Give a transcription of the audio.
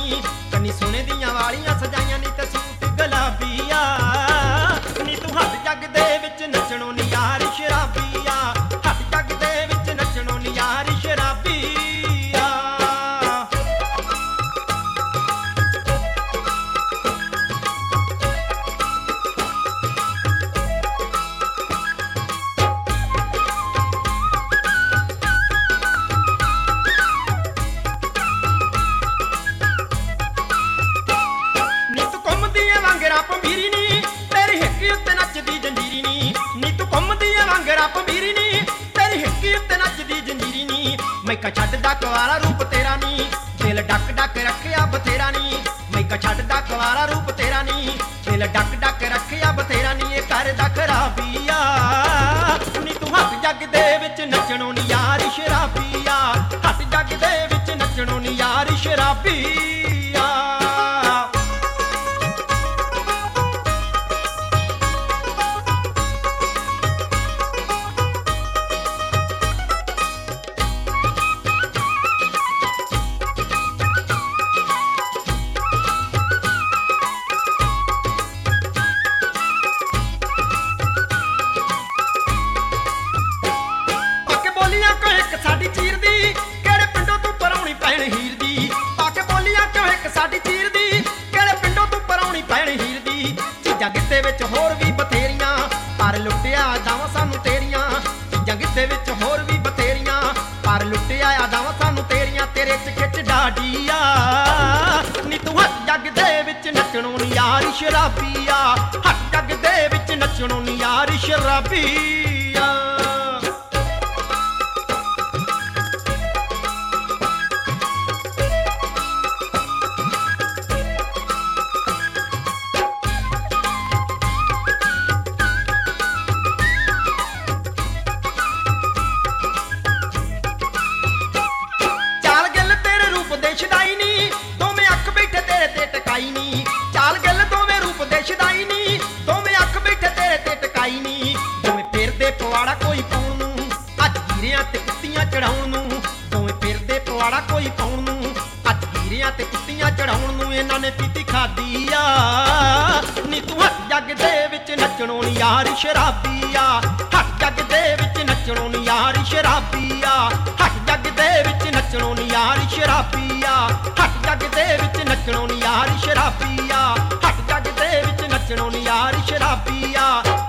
ਨੀ ਕੰਨੀ ਸੋਨੇ ਦੀਆਂ ਵਾਲੀਆਂ ਸਜਾਈਆਂ ਨੀ ਤੇ ਸੂਟ ਗੁਲਾਬੀਆ ਨੀ ਤੂੰ ਹੱਥ ਜੱਗ ਦੇ ਵਿੱਚ ਨੱਚਣੋਂ ਨੀ ਯਾਰ ਸ਼ਰਾਬੀਆ ਹੱਥ ਜੱਗ ਦੇ ਵਿੱਚ ਨੱਚਣੋਂ ਨੀ ਯਾਰ ਸ਼ਰਾਬੀਆ ਪੰਬੀਰੀ ਨੀ ਤੇਰੀ ਹਿੱਕ ਉੱਤੇ ਨੱਚਦੀ ਜੰਜੀਰੀ ਨੀ ਤੂੰ ਘੁੰਮਦੀ ਐ ਵਾਂਗਰਾ ਪੰਬੀਰੀ ਨੀ ਤੇਰੀ ਹਿੱਕ ਉੱਤੇ ਨੱਚਦੀ ਜੰਜੀਰੀ ਨੀ ਮੈਕਾ ਛੱਡਦਾ ਕੁਆਰਾ ਰੂਪ ਤੇਰਾ ਨੀ ਦਿਲ ਡੱਕ ਡੱਕ ਰੱਖਿਆ ਬਥੇਰਾ ਨੀ ਮੈਕਾ ਛੱਡਦਾ ਕੁਆਰਾ ਰੂਪ ਤੇਰਾ ਨੀ ਦਿਲ ਡੱਕ ਡੱਕ ਰੱਖਿਆ ਬਥੇਰਾ ਨੀ ਇਹ ਕਰਦਾ ਖਰਾਬੀਆ ਨੀ ਤੂੰ ਹੱਥ ਜੱਗ ਦੇ ਵਿੱਚ ਨੱਚਣੋਂ ਨੀ ਯਾਰ ਸ਼ਰਾਬੀਆ ਹੱਥ ਜੱਗ ਦੇ ਵਿੱਚ ਨੱਚਣੋਂ ਨੀ ਯਾਰ ਸ਼ਰਾਬੀਆ ਸਾਡੀ ਚੀਰ ਦੀ ਕਿਹੜੇ ਪਿੰਡੋਂ ਤੂੰ ਪਰਾਉਣੀ ਪੈਣ ਹੀਰ ਦੀ ਪਾ ਕੇ ਬੋਲੀਆਂ ਕਿਉਂ ਇੱਕ ਸਾਡੀ ਚੀਰ ਦੀ ਕਿਹੜੇ ਪਿੰਡੋਂ ਤੂੰ ਪਰਾਉਣੀ ਪੈਣ ਹੀਰ ਦੀ ਚੀਜ਼ਾਂ ਗਿੱਧੇ ਵਿੱਚ ਹੋਰ ਵੀ ਬਥੇਰੀਆਂ ਪਰ ਲੁੱਟਿਆ ਦਾਵਾਂ ਸਾਨੂੰ ਤੇਰੀਆਂ ਚੀਜ਼ਾਂ ਗਿੱਧੇ ਵਿੱਚ ਹੋਰ ਵੀ ਬਥੇਰੀਆਂ ਪਰ ਲੁੱਟਿਆ ਦਾਵਾਂ ਸਾਨੂੰ ਤੇਰੀਆਂ ਤੇਰੇ ਚ ਖਿੱਚ ਡਾਡੀਆ ਨੀ ਤੂੰ ਹੱਥ ਜੱਗ ਦੇ ਵਿੱਚ ਨੱਚਣੋਂ ਨੀ ਯਾਰ ਸ਼ਰਾਬੀਆ ਹੱਥ ਜੱਗ ਦੇ ਵਿੱਚ ਨੱਚਣੋਂ ਨੀ ਯਾਰ ਸ਼ਰਾਬੀਆ ਸ਼ਦਾਈ ਨੀ ਦੋਵੇਂ ਅੱਖ ਬੈਠੇ ਤੇਰੇ ਤੇ ਟਕਾਈ ਨੀ ਚਾਲ ਗੱਲ ਦੋਵੇਂ ਰੂਪ ਦੇ ਸ਼ਦਾਈ ਨੀ ਦੋਵੇਂ ਅੱਖ ਬੈਠੇ ਤੇਰੇ ਤੇ ਟਕਾਈ ਨੀ ਦੋਵੇਂ ਫਿਰਦੇ ਪਵਾੜਾ ਕੋਈ ਪਾਉਣ ਨੂੰ ਅੱਜ ਗੀਰਿਆਂ ਤੇ ਕੁੱਤੀਆਂ ਚੜਾਉਣ ਨੂੰ ਦੋਵੇਂ ਫਿਰਦੇ ਪਵਾੜਾ ਕੋਈ ਪਾਉਣ ਨੂੰ ਅੱਜ ਗੀਰਿਆਂ ਤੇ ਕੁੱਤੀਆਂ ਚੜਾਉਣ ਨੂੰ ਇਹਨਾਂ ਨੇ ਪੀਤੀ ਖਾਦੀ ਆ ਨੀ ਤੂੰ ਹੱਥ ਜੱਗ ਦੇ ਵਿੱਚ ਨੱਚਣੋਂ ਨੀ ਯਾਰ ਸ਼ਰਾਬੀਆ ਹੱਥ ਜੱਗ ਦੇ ਵਿੱਚ ਨੱਚਣੋਂ ਨੀ ਯਾਰ ਸ਼ਰਾਬੀਆ ਹੱਥ ਜੱਗ ਦੇ ਵਿੱਚ ਨੱਚਣੋਂ ਨੀ ਯਾਰ ਸ਼ਰਾਬੀਆ ਹੱਥ ਜੱਗ ਦੇ ਵਿੱਚ ਨੱਚਣੋਂ ਨੀ ਯਾਰ ਸ਼ਰਾਬੀਆ ਹੱਥ ਜੱਗ ਦੇ ਵਿੱਚ ਨੱਚਣੋਂ ਨੀ ਯਾਰ ਸ਼ਰਾਬੀਆ